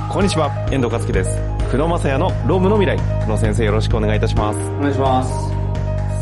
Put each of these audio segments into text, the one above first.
こんにちは、遠藤和樹です。久野正也の労務の未来。久野先生、よろしくお願いいたします。 お願いします。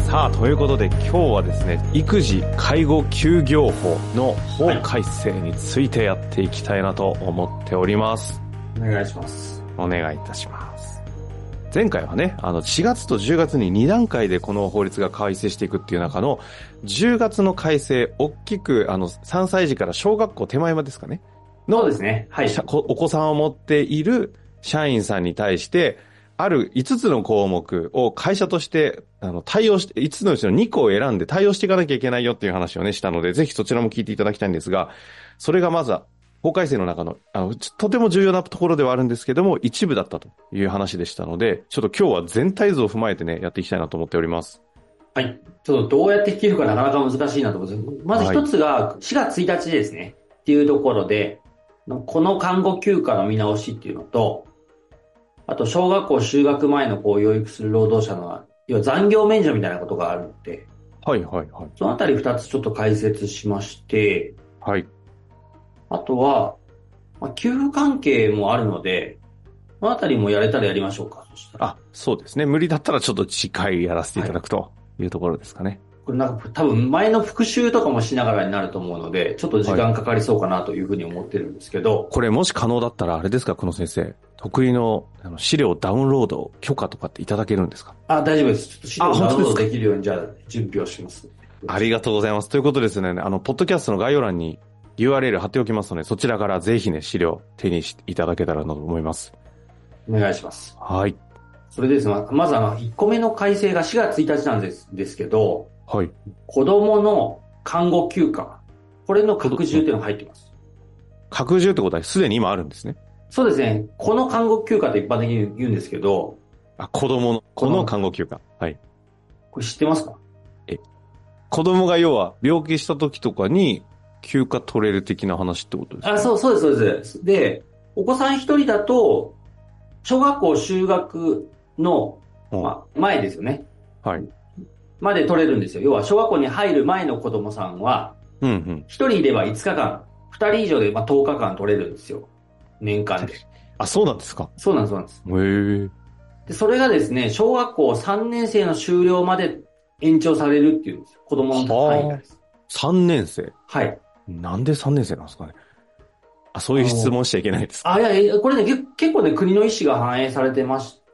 さあ、ということで今日はですね、育児介護休業法の法改正についてやっていきたいなと思っております。 お願いします。 お願いいたします。前回はね、4月と10月に2段階でこの法律が改正していくっていう中の10月の改正、大きく3歳児から小学校手前までですかね。 そうですね。はい。 お子さんを持っている社員さんに対して、ある5つの項目を会社として対応して、5つのうちの2個を選んで対応していかなきゃいけないよっていう話をね、したので、ぜひそちらも聞いていただきたいんですが、それがまずは、法改正の中の、とても重要なところではあるんですけども、一部だったという話でしたので、ちょっと今日は全体像を踏まえてね、やっていきたいなと思っております。 はい。ちょっとどうやって聞けるかなかなか難しいなと思います。まず一つが4月1日ですね。っていうところで、この看護休暇の見直しっていうのと、あと小学校就学前の養育する労働者の、要は残業免除みたいなことがあるので、 はいはいはい。 そのあたり2つちょっと解説しまして、 はい。 あとは、給付関係もあるので、そのあたりもやれたらやりましょうか。そしたら。 そうですね。無理だったらちょっと次回やらせていただくというところですかね。 これなんか多分前の復習とかもしながらになると思うので、ちょっと時間かかりそうかなというふうに思ってるんですけど。 これもし可能だったらあれですか、久野先生。得意の資料ダウンロード許可とかっていただけるんですか？ 大丈夫です。ちょっと資料ダウンロードできるようにじゃあ準備をします。 ありがとうございます。ということですね、ポッドキャストの概要欄に URL 貼っておきますので、そちらからぜひね、資料手にしていただけたらなと思います。 お願いします。 はい。 それですね、まず1個目の改正が4月1日なんですけど、 はい。 子供の看護休暇。これの拡充っていうのが入っています。 拡充ってことはすでに今あるんですね。 そうですね。この看護休暇って一般的に言うんですけど。 子供の、この看護休暇。はい。 これ知ってますか？ 子供が要は病気した時とかに休暇取れる的な話ってことですか？ そうです。で、お子さん一人だと、小学校就学の、前ですよね。 はい。 まで取れるんですよ。要は小学校に入る前の子供さんは、一人いれば5日間、二人以上で10日間取れるんですよ。年間で。 そうなんですか？ そうなんです。 へー。 で、それがですね、小学校3年生の終了まで延長されるっていうんですよ。子供の範囲がです。 3年生？ はい。 なんで3年生なんですかね？そういう質問しちゃいけないですか？ いや、これね、結構ね、国の意思が反映されてまして、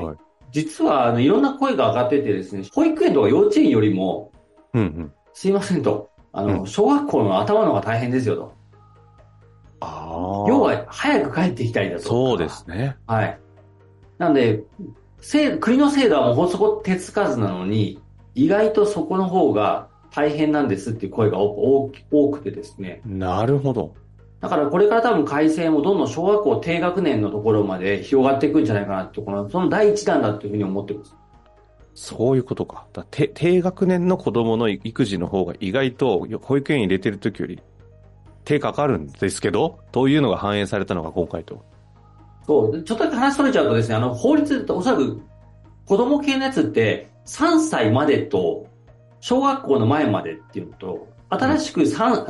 実はいろんな声が上がっててですね、保育園とか幼稚園よりも、すいませんと、小学校の頭の方が大変ですよと。要は、早く帰ってきたりだとか。 そうですね。 はい。なんで、国の制度はもうほそこ手つかずなのに、意外とそこの方が大変なんですっていう声が多くてですね。 なるほど。 だからこれから多分改正もどんどん小学校低学年のところまで広がっていくんじゃないかなって、その第一弾だというふうに思ってます。 そういうことか。低学年の子供の育児の方が意外と保育園に入れてる時より手かかるんですけど、というのが反映されたのが今回と。 そう。ちょっとだけ話それちゃうとですね、法律っておそらく子供系のやつって3歳までと小学校の前までっていうのと、新しく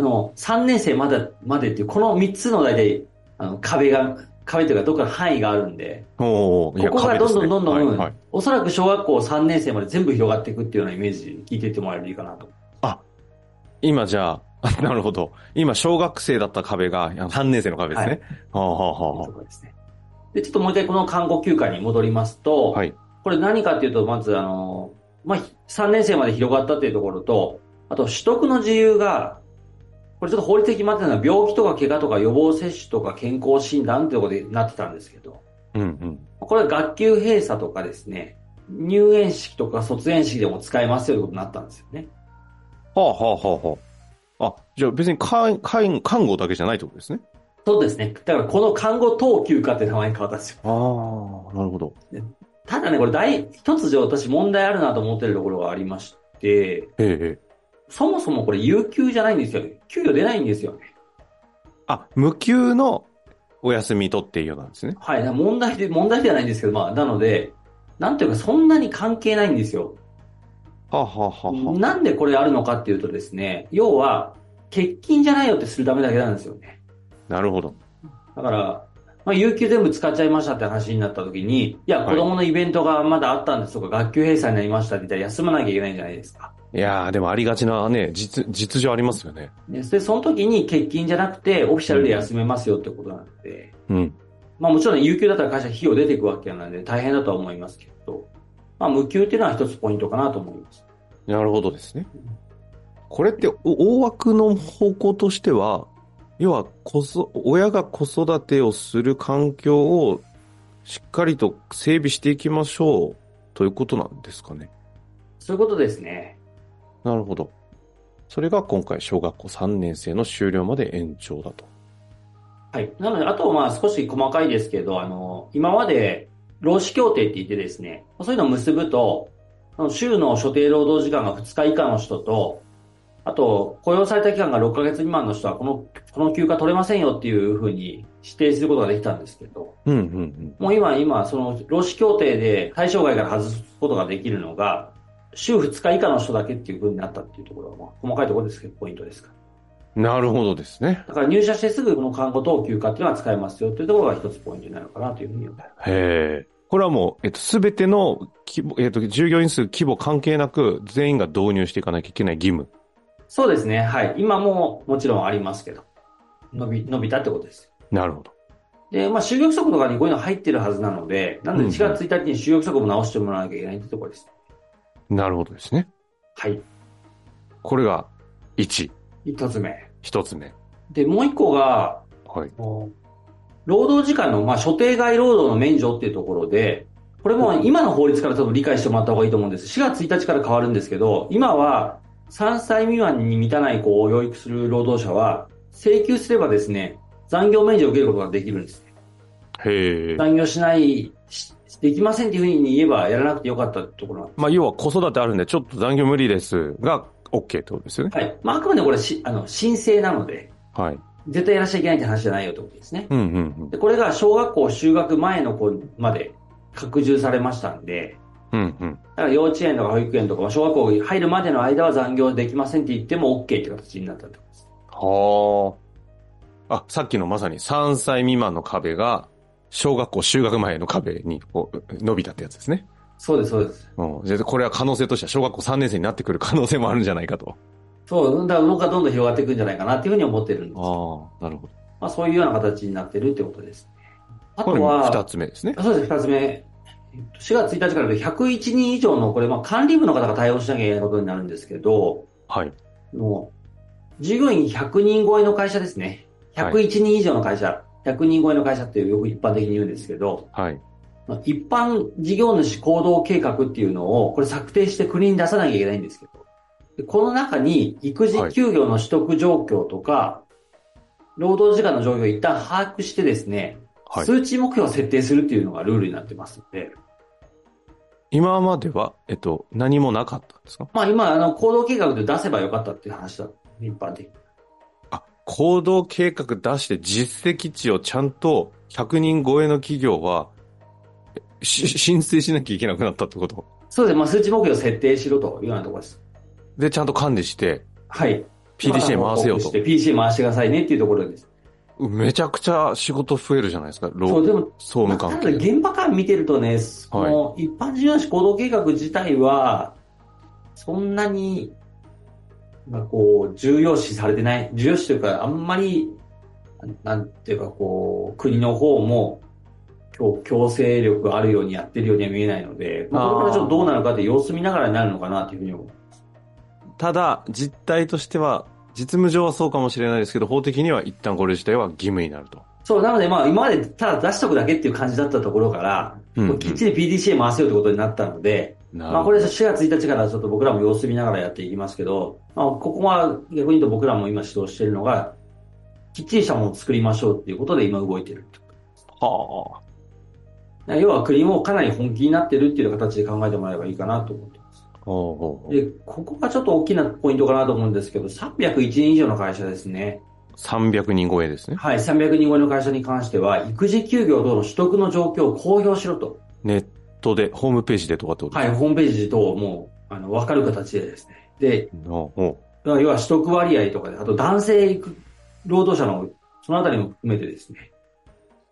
3年生までっていう、この3つの大体、壁というかどっかの範囲があるんで、ここがどんどん、おそらく小学校3年生まで全部広がっていくっていうようなイメージ聞いていってもらえるといいかなと。 今じゃあ、なるほど。今小学生だった壁が3年生の壁ですね。 で、ちょっともう一回この看護休暇に戻りますと、これ何かっていうと、まず3年生まで広がったっていうところと、あと取得の自由が、これちょっと法律的に決まってるのは病気とか怪我とか予防接種とか健康診断っていうことになってたんですけど、これは学級閉鎖とかですね、入園式とか卒園式でも使えますよということになったんですよね。 じゃあ別に看護だけじゃないってことですね。 そうですね。だからこの看護等休暇って名前に変わったんですよ。なるほど。 ただね、これ一つ私問題あるなと思ってるところがありまして、そもそもこれ有給じゃないんですよ。給与出ないんですよね。 無給のお休み取っていいようなんですね。 はい。問題ではないんですけど、なので、なんていうかそんなに関係ないんですよ。なんでこれあるのかっていうとですね、要は、欠勤じゃないよってするためだけなんですよね。 なるほど。 だから、 まあ、有給全部使っちゃいましたって話になった時に、いや、子供のイベントがまだあったんですとか、学級閉鎖になりましたって言ったら休まなきゃいけないじゃないですか。 いやー、でもありがちなね、実情ありますよね。 で、その時に欠勤じゃなくて、オフィシャルで休めますよってことなので、 うん。 まあもちろん有給だったら会社費用出ていくわけなので大変だとは思いますけど、まあ無給っていうのは一つポイントかなと思います。 なるほどですね。これって大枠の方向としては、要は親が子育てをする環境をしっかりと整備していきましょうということなんですかね。 そういうことですね。 なるほど。それが今回小学校3年生の終了まで延長だと。 はい。なので、あとまあ少し細かいですけど、今まで労使協定って言ってですね、そういうのを結ぶと、週の所定労働時間が2日以下の人と、あと、雇用された期間が6ヶ月未満の人はこの休暇取れませんよっていうふうに指定することができたんですけど、 うんうんうん。 もう今、その労使協定で対象外から外すことができるのが、週2日以下の人だけっていうふうになったっていうところが、まあ、細かいところですけど、ポイントですか。 なるほどですね。 だから入社してすぐこの看護等休暇っていうのは使えますよというところが一つポイントになるのかなというふうに思います。 へえ。これはもう、すべての規模、従業員数規模関係なく全員が導入していかなきゃいけない義務。 そうですね。はい。今ももちろんありますけど、伸びたってことです。 なるほど。 で、まあ、就業規則とかにこういうの入ってるはずなので、なので4月1日に就業規則も直してもらわなきゃいけないってところです。 なるほどですね。 はい。 これが1。 一つ目。 一つ目。 で、もう一個が、 はい。 労働時間の、まあ、所定外労働の免除っていうところで、これも今の法律から多分理解してもらった方がいいと思うんです。4月1日から変わるんですけど、今は3歳未満に満たない子を養育する労働者は、請求すればですね、残業免除を受けることができるんです。 へえ。 残業しない、できませんっていうふうに言えばやらなくてよかったところなんです。 まあ、要は子育てあるんで、ちょっと残業無理ですが、OK ってことですよね。 はい。まあ、あくまでこれ申請なので、 はい。 絶対やらしちゃいけないって話じゃないよってことですね。 うんうんうん。 で、これが小学校就学前の子まで拡充されましたんで、 うんうん。 だから幼稚園とか保育園とか小学校入るまでの間は残業できませんって言っても OK って形になったってことです。 はあ。あ、さっきのまさに3歳未満の壁が、小学校就学前の壁にこう伸びたってやつですね。 そうです、そうです。 うん。で、これは可能性としては小学校3年生になってくる可能性もあるんじゃないかと。 そう、だから動がどんどん広がっていくんじゃないかなっていうふうに思ってるんです。 ああ、なるほど。 まあそういうような形になってるってことです。あとこれは、 2つ目ですね。 そうです、2つ目。4月1日からで101人以上の、これ、まあ管理部の方が対応しなきゃいけないことになるんですけど、 はい。 もう、従業員100人超えの会社ですね。101人以上の会社、100人超えの会社ってよく一般的に言うんですけど、 はい。 一般事業主行動計画っていうのを、これ策定して国に出さなきゃいけないんですけど、でこの中に育児休業の取得状況とか、労働時間の状況を一旦把握してですね、 はい。 数値目標を設定するっていうのがルールになってますので、 今までは、何もなかったんですか？ まあ今、行動計画で出せばよかったっていう話だ。一般的に。 あ、行動計画出して実績値をちゃんと100人超えの企業は、申請しなきゃいけなくなったってこと？ そうです。まあ数値目標を設定しろというようなところです。 で、ちゃんと管理して、 はい。 PDCA 回せよと。 PDCA 回してくださいねっていうところです。 めちゃくちゃ仕事増えるじゃないですか、 そう、でも、 総務関係。 現場感見てるとね、この一般事業主行動計画自体は、そんなに、重要視されてない。重要視というか、あんまり、なんていうか、国の方も、強制力があるようにやってるようには見えないので、まあ、これからちょっとどうなるかって様子見ながらになるのかなというふうに思う。 ただ、実態としては、実務上はそうかもしれないですけど、法的には一旦これ自体は義務になると。 そう、なのでまあ今までただ出しとくだけっていう感じだったところから、きっちり PDCA 回せよってことになったので、まあこれ4月1日からちょっと僕らも様子見ながらやっていきますけど、まあここは逆に言うと僕らも今指導しているのが、きっちりしたものを作りましょうっていうことで今動いている。 はあ。要は国もかなり本気になってるっていう形で考えてもらえばいいかなと思ってます。で、ここがちょっと大きなポイントかなと思うんですけど、301人以上の会社ですね。 300人超えですね。 はい、300人超えの会社に関しては、育児休業等の取得の状況を公表しろと。 ネットで、ホームページでとかってことですか？ はい、ホームページ等も、わかる形でですね。で、要は取得割合とかで、あと男性労働者の、そのあたりも含めてですね、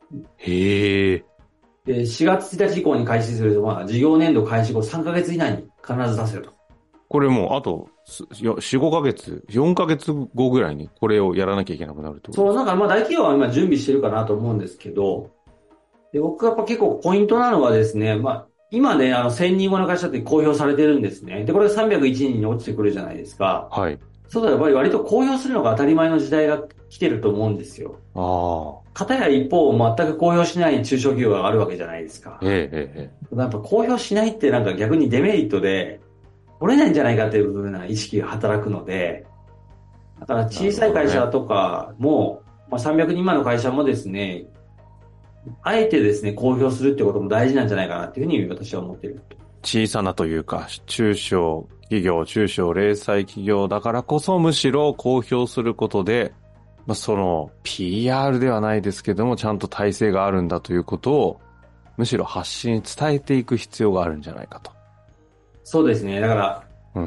へえ。 で、4月1日以降に開始すると、まあ、事業年度開始後3ヶ月以内に必ず出せると。 これもう、あと、4、5ヶ月、4ヶ月後ぐらいにこれをやらなきゃいけなくなるってことそう、なんかまあ大企業は今準備してるかなと思うんですけど、で、僕がやっぱ結構ポイントなのはですね、まあ、今ね、1000人後の会社って公表されてるんですね。で、これが301人に落ちてくるじゃないですか。 はい。 そうするとやっぱり割と公表するのが当たり前の時代が来てると思うんですよ。 ああ。 片や一方、全く公表しない中小企業があるわけじゃないですか。 ええ、ええ、ええ。 やっぱ公表しないってなんか逆にデメリットで、取れないんじゃないかっていう風な意識が働くので、だから小さい会社とかも、まあ、300人前の会社もですね、あえてですね、公表するってことも大事なんじゃないかなっていうふうに私は思っている。 小さなというか、中小企業、中小零細企業だからこそむしろ公表することで、まあ、その PR ではないですけども、ちゃんと体制があるんだということを、むしろ発信、伝えていく必要があるんじゃないかと。 そうですね。だから、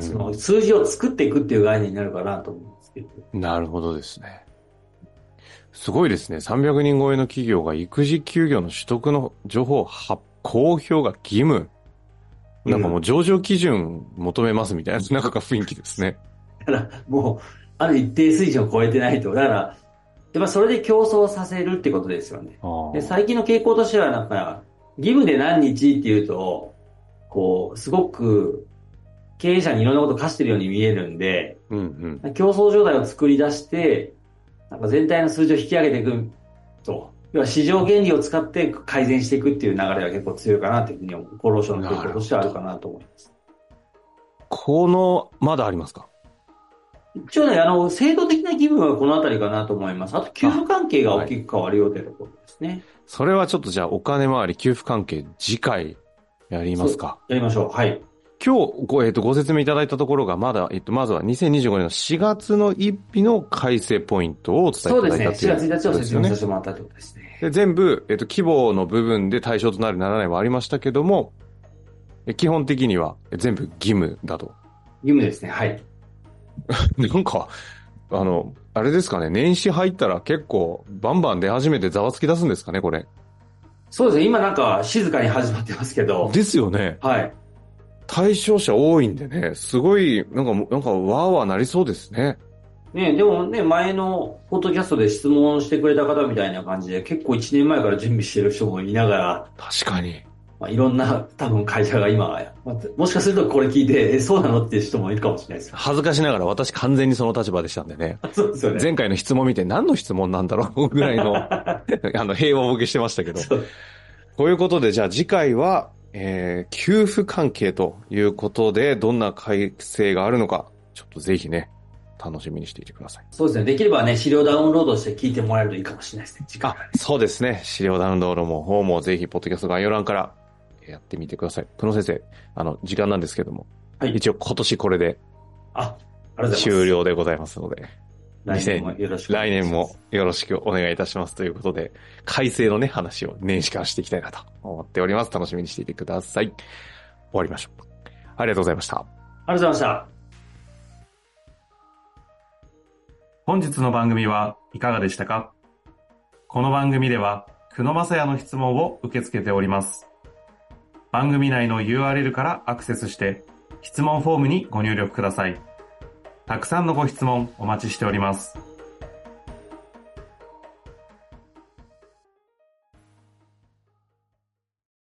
その数字を作っていくっていう概念になるかなと思うんですけど。 なるほどですね。すごいですね。300人超えの企業が育児休業の取得の情報公表が義務。なんかもう上場基準求めますみたいな、なんか雰囲気ですね。 だからもう、ある一定水準を超えてないと。だから、やっぱそれで競争させるってことですよね。で、最近の傾向としては、なんか、義務で何日っていうと、こう、すごく経営者にいろんなことを課してるように見えるんで、競争状態を作り出して、なんか全体の数字を引き上げていくと。要は市場原理を使って改善していくっていう流れが結構強いかなというふうに厚労省の傾向としてはあるかなと思います。 まだありますか？ 一応ね、制度的な義務はこのあたりかなと思います。あと、給付関係が大きく変わるよというところですね。 それはちょっとじゃあお金回り、給付関係、次回やりますか？ やりましょう。はい。 今日ご説明いただいたところがまだ、まずは2025年の4月の1日の改正ポイントをお伝えいただいたということですね。 そうですね。4月1日を説明させてもらったということですね。 で、全部、規模の部分で対象となるならないはありましたけども、基本的には全部義務だと。 義務ですね。はい。 なんか、あれですかね、年始入ったら結構バンバン出始めてざわつき出すんですかね、これ。 そうですね。今なんか静かに始まってますけど。 ですよね。 はい。 対象者多いんでね、すごい、なんかわーわーなりそうですね。 ね、でもね、前のポッドキャストで質問してくれた方みたいな感じで、結構1年前から準備してる人もいながら。 確かに。 まあ、いろんな多分会社が今、もしかするとこれ聞いて、そうなのっていう人もいるかもしれないです。 恥ずかしながら私完全にその立場でしたんでね。 そうですよね。 前回の質問見て何の質問なんだろうぐらいの、平和ボケしてましたけど。こういうことで、じゃあ次回は、給付関係ということで、どんな改正があるのか、ちょっとぜひね、楽しみにしていてください。 そうですね。できればね、資料ダウンロードして聞いてもらえるといいかもしれないですね。次回、 そうですね。資料ダウンロードも方もぜひ、ポッドキャスト概要欄からやってみてください。久野先生、時間なんですけども、はい、一応今年これで、終了でございますので、 来年もよろしくお願いいたしますということで、改正のね、話を年始からしていきたいなと思っております。楽しみにしていてください。終わりましょう。ありがとうございました。 ありがとうございました。 本日の番組はいかがでしたか？この番組では、久野正也の質問を受け付けております。番組内の URL からアクセスして、質問フォームにご入力ください。たくさんのご質問お待ちしております。